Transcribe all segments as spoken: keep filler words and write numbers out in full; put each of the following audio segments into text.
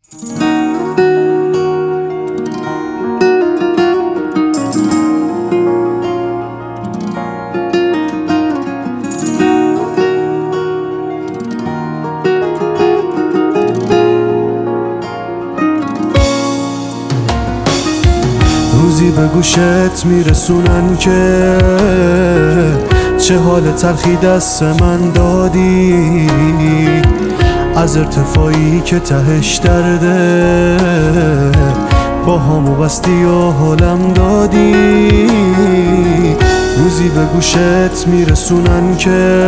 روزی به گوشت میرسونن که چه حال تلخی دست من دادی، از ارتفاعی که تهش درده با همو بستی و حالم دادی. روزی به گوشت میرسونن که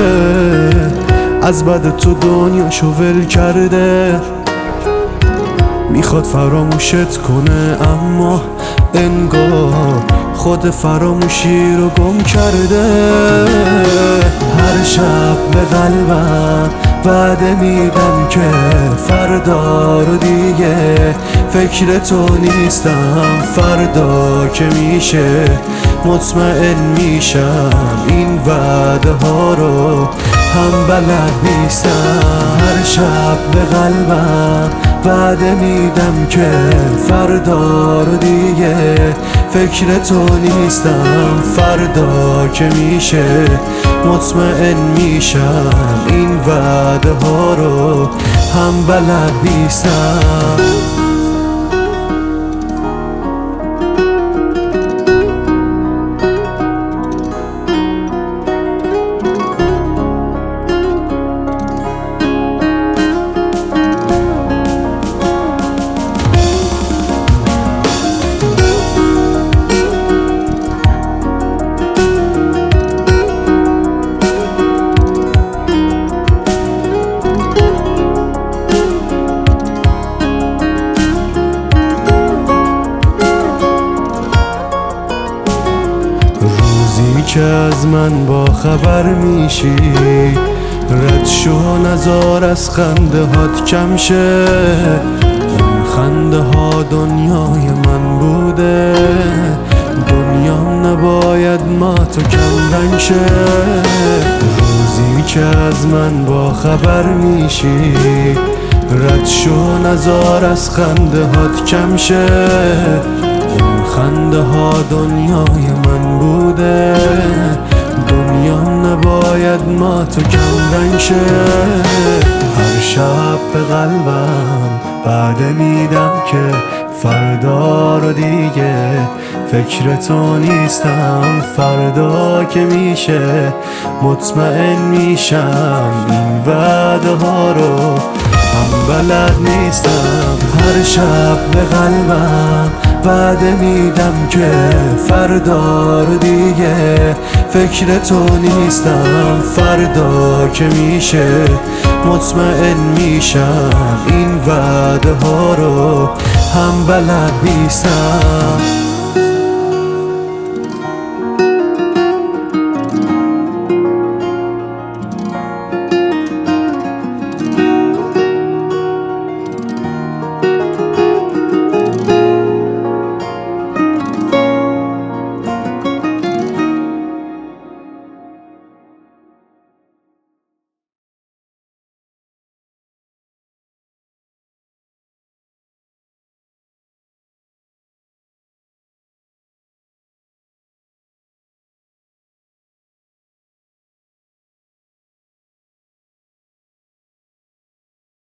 از بعد تو دنیاشو ول کرده، میخواد فراموشت کنه اما انگار خود فراموشی رو گم کرده. هر شب به قلبم وعده میدم که فردا رو دیگه فکر تو نیستم، فردا که میشه مطمئن میشم این وعده ها رو هم بلد نیستم. هر شب به قلبم وعده میدم که فردا رو دیگه فکر تو نیستم، فردا که میشه مطمئن میشم این وعده ها رو هم بلد نیستم. که از من با خبر میشی، رد شو نزار از خنده هات کم شه. اون خنده ها دنیای من بوده، دنیام نباید ما تو کم رنگ شه. روزی که از من با خبر میشی، رد شو نزار از خنده هات کم شه. خنده ها دنیای من بوده، دنیام نباید ما تو کم رنگ شه. هر شب به قلبم وعده میدم که فردا رو دیگه فکر تو نیستم، فردا که میشه مطمئن میشم این وعده ها رو هم بلد نیستم. هر شب به قلبم وعده میدم که فردا رو دیگه فکر تو نیستم، فردا که میشه مطمئن میشم این وعده ها رو هم بلد نیستم.